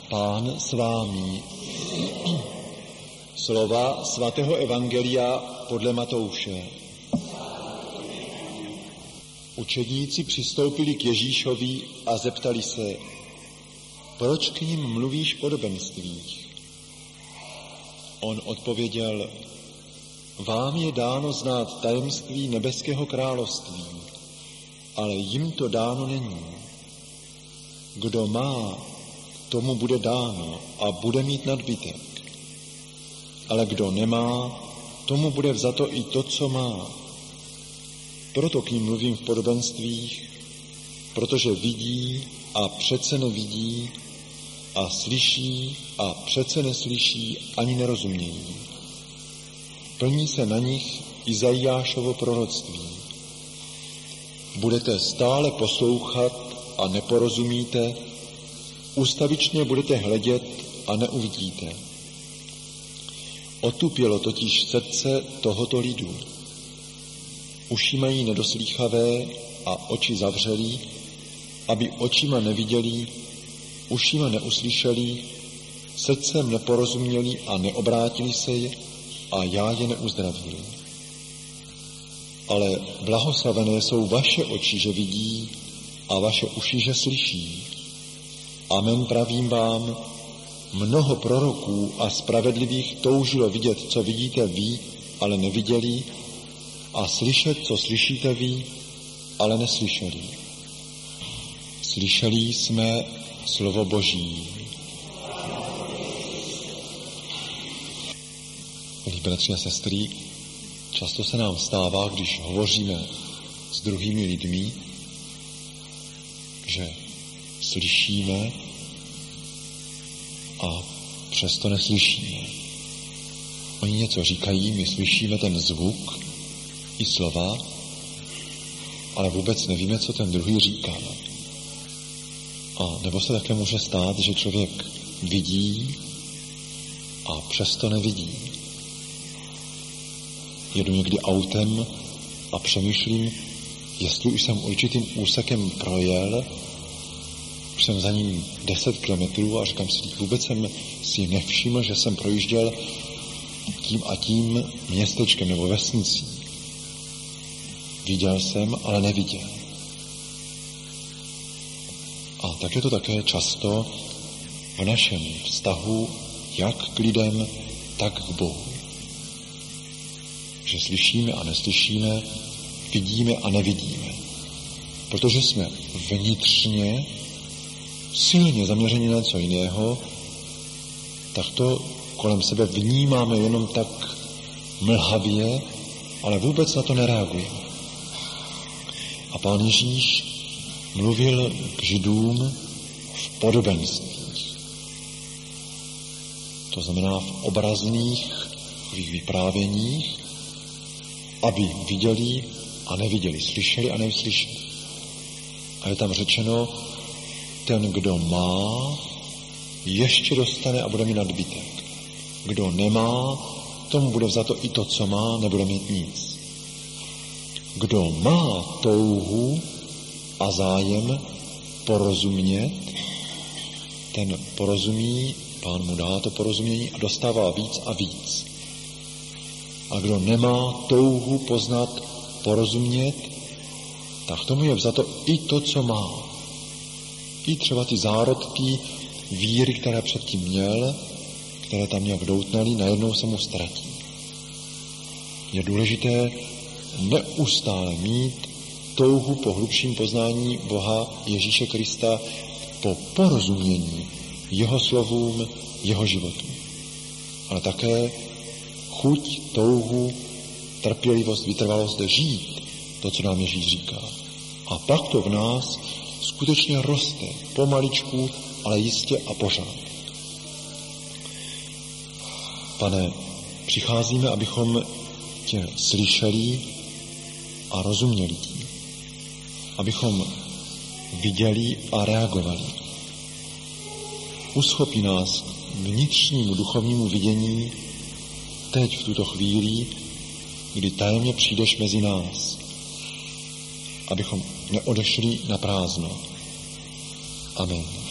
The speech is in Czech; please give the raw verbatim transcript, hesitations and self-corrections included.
Pán s vámi. Slova svatého evangelia podle Matouše. Učedníci přistoupili k Ježíšovi a zeptali se, proč k nim mluvíš v podobenstvích? On odpověděl, vám je dáno znát tajemství nebeského království, ale jim to dáno není. Kdo má, tomu bude dáno a bude mít nadbytek. Ale kdo nemá, tomu bude vzato i to, co má. Proto k ním mluvím v podobenstvích, protože vidí a přece nevidí a slyší a přece neslyší ani nerozumějí. Plní se na nich Izajášovo proroctví. Budete stále poslouchat a neporozumíte, ustavičně budete hledět a neuvidíte. Otupělo totiž srdce tohoto lidu. Uši mají nedoslýchavé a oči zavřelí, aby očima neviděli, ušima neuslyšeli, srdcem neporozuměli a neobrátili se a já je neuzdravil. Ale blahoslavené jsou vaše oči, že vidí, a vaše uši, že slyší. Amen, pravím vám, mnoho proroků a spravedlivých toužilo vidět, co vidíte vy, ale neviděli, a slyšet, co slyšíte vy, ale neslyšeli. Slyšeli jsme slovo Boží. Milí bratři a sestry, často se nám stává, když hovoříme s druhými lidmi, že slyšíme a přesto neslyšíme. Oni něco říkají, my slyšíme ten zvuk i slova, ale vůbec nevíme, co ten druhý říká. A nebo se také může stát, že člověk vidí a přesto nevidí. Jedu někdy autem a přemýšlím, jestli už jsem určitým úsekem projel, už jsem za ním deset kilometrů a říkám si, vůbec jsem si nevšiml, že jsem projížděl tím a tím městečkem nebo vesnicí. Viděl jsem, ale neviděl. A tak je to také často v našem vztahu jak k lidem, tak k Bohu. Že slyšíme a neslyšíme, vidíme a nevidíme. Protože jsme vnitřně silně zaměření na něco jiného, tak to kolem sebe vnímáme jenom tak mlhavě, ale vůbec na to nereagujeme. A Pán Ježíš mluvil k Židům v podobenstvích. To znamená v obrazných vyprávěních, aby viděli a neviděli, slyšeli a nevyslyšeli. A je tam řečeno, ten, kdo má, ještě dostane a bude mít nadbytek. Kdo nemá, tomu bude vzato i to, co má, nebude mít nic. Kdo má touhu a zájem porozumět, ten porozumí, Pán mu dá to porozumění a dostává víc a víc. A kdo nemá touhu poznat, porozumět, tak tomu je vzato i to, co má. I třeba ty zárodky víry, které předtím měl, které tam nějak doutnaly, najednou se mu ztratí. Je důležité neustále mít touhu po hlubším poznání Boha Ježíše Krista, po porozumění jeho slovům, jeho životu. Ale také chuť, touhu, trpělivost, vytrvalost žít to, co nám Ježíš říká. A pak to v nás skutečně roste, pomaličku, ale jistě a pořád. Pane, přicházíme, abychom tě slyšeli a rozuměli ti. Abychom viděli a reagovali. Uschopí nás vnitřnímu duchovnímu vidění teď v tuto chvíli, kdy tajemně přijdeš mezi nás, abychom neodešli na prázdno. Amen.